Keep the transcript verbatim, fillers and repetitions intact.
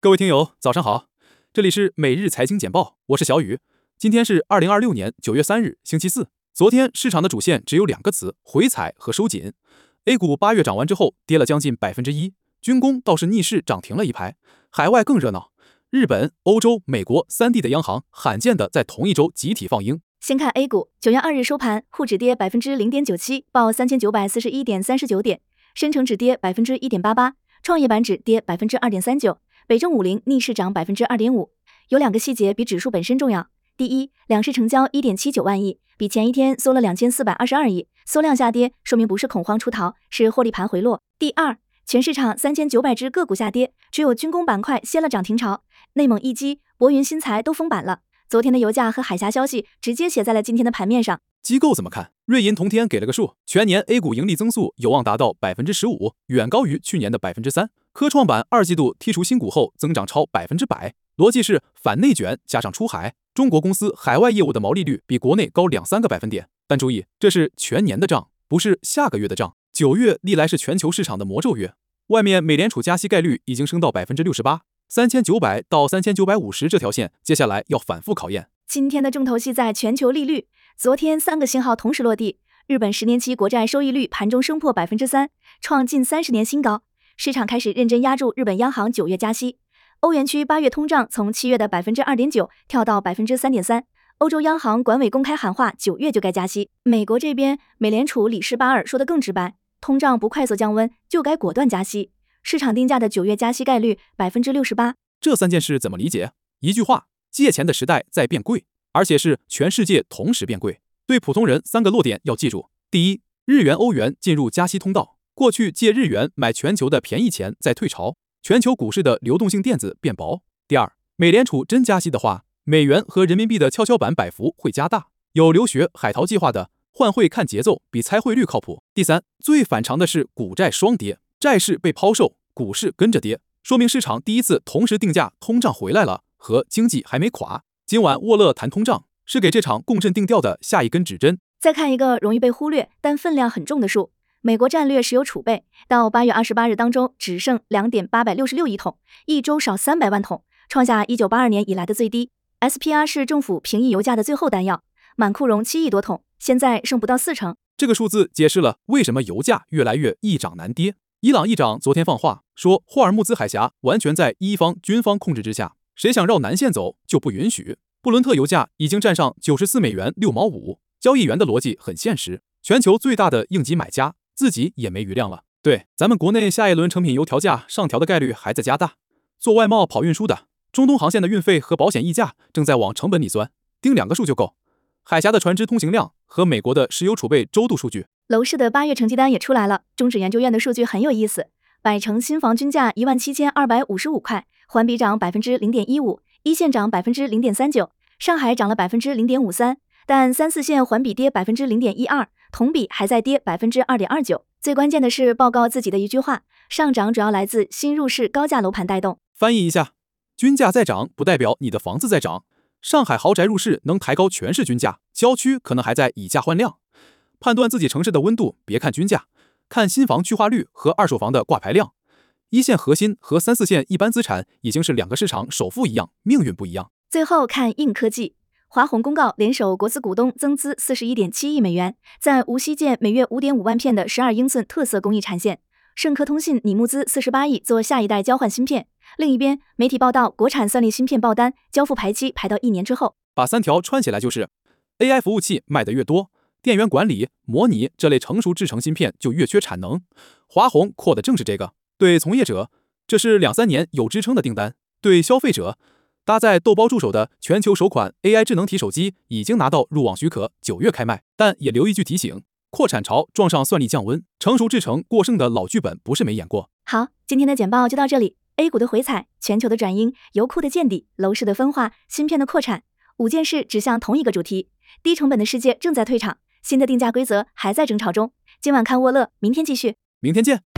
各位听友，早上好，这里是每日财经简报，我是小雨。今天是二零二六年九月三日，星期四。昨天市场的主线只有两个词：回踩和收紧。A 股八月涨完之后跌了将近百分之一，军工倒是逆势涨停了一排。海外更热闹，日本、欧洲、美国三地的央行罕见的在同一周集体放鹰。 先看 A 股，九月二日收盘，沪指跌百分之零点九七，报三千九百四十一点三十九点；深成指跌百分之一点八八，创业板指跌百分之二点三九。北证五零逆势涨百分之二点五，有两个细节比指数本身重要。第一，两市成交一点七九万亿，比前一天缩了两千四百二十二亿，缩量下跌，说明不是恐慌出逃，是获利盘回落。第二，全市场三千九百只个股下跌，只有军工板块掀了涨停潮，内蒙一机、博云新材都封板了。昨天的油价和海峡消息直接写在了今天的盘面上。 机构怎么看？瑞银同天给了个数，全年 A 股盈利增速有望达到 百分之十五， 远高于去年的 百分之三。科创板二季度剔除新股后增长超百分之百，逻辑是反内卷加上出海，中国公司海外业务的毛利率比国内高两三个百分点。但注意，这是全年的账，不是下个月的账。九月历来是全球市场的魔咒月，外面美联储加息概率已经升到 百分之六十八， 三千九百到三千九百五十这条线接下来要反复考验。 今天的重头戏在全球利率，昨天三个信号同时落地，日本十年期国债收益率盘中升破 百分之三， 创近三十年新高，市场开始认真压住日本央行九月加息。欧元区八月通胀从七月的 百分之二点九 跳到 百分之三点三， 欧洲央行管委公开喊话九月就该加息。美国这边美联储理事巴尔说的更直白，通胀不快速降温就该果断加息，市场定价的九月加息概率 百分之六十八。 这三件事怎么理解？一句话，借钱的时代在变贵，而且是全世界同时变贵。对普通人三个落点要记住：第一，日元欧元进入加息通道，过去借日元买全球的便宜钱在退潮，全球股市的流动性垫子变薄。第二，美联储真加息的话，美元和人民币的跷跷板摆幅会加大，有留学海淘计划的换汇看节奏比猜汇率靠谱。第三，最反常的是股债双跌，债市被抛售，股市跟着跌，说明市场第一次同时定价通胀回来了和经济还没垮。今晚沃勒谈通胀，是给这场共振定调的下一根指针。 再看一个容易被忽略但分量很重的数，美国战略石油储备到八月二十八日当中只剩 两点八六六亿桶，一周少三百万桶，创下一九八二年以来的最低。 S P R 是政府平抑油价的最后弹药，满库容七亿多桶，现在剩不到四成。 这个数字解释了为什么油价越来越易涨难跌。伊朗议长昨天放话说，霍尔木兹海峡完全在伊方军方控制之下，谁想绕南线走就不允许。布伦特油价已经站上九十四美元六毛五，交易员的逻辑很现实，全球最大的应急买家自己也没余量了。对，咱们国内下一轮成品油调价上调的概率还在加大，做外贸跑运输的，中东航线的运费和保险溢价正在往成本里钻，盯两个数就够：海峡的船只通行量和美国的石油储备周度数据。 楼市的八月成绩单也出来了，中指研究院的数据很有意思，百城新房均价一万七千二百五十五块，环比涨 百分之零点一五， 一线涨 百分之零点三九， 上海涨了 百分之零点五三， 但三四线环比跌 百分之零点一二， 同比还在跌 百分之二点二九。 最关键的是报告自己的一句话，上涨主要来自新入市高价楼盘带动。 翻译一下，均价在涨不代表你的房子在涨，上海豪宅入市能抬高全市均价，郊区可能还在以价换量。判断自己城市的温度，别看均价，看新房去化率和二手房的挂牌量。一线核心和三四线一般资产已经是两个市场首富一样，命运不一样。 最后看硬科技，华虹公告联手国资股东增资 四十一点七亿美元，在无锡建每月 五点五万片的十二英寸特色工艺产线。盛科通信拟募资四十八亿做下一代交换芯片。另一边，媒体报道国产算力芯片爆单，交付排期排到一年之后。 把三条串起来就是 A I 服务器卖得越多，电源管理、模拟这类成熟制程芯片就越缺产能。华虹扩的正是这个。对从业者，这是两三年有支撑的订单；对消费者，搭载豆包助手的全球首款 A I 智能体手机已经拿到入网许可，九月开卖。但也留一句提醒，扩产潮撞上算力降温，成熟制程过剩的老剧本不是没演过。 好，今天的简报就到这里。A 股的回踩，全球的转阴，油库的见底，楼市的分化，芯片的扩产，五件事指向同一个主题：低成本的世界正在退场，新的定价规则还在争吵中。今晚看沃勒，明天继续。 明天见。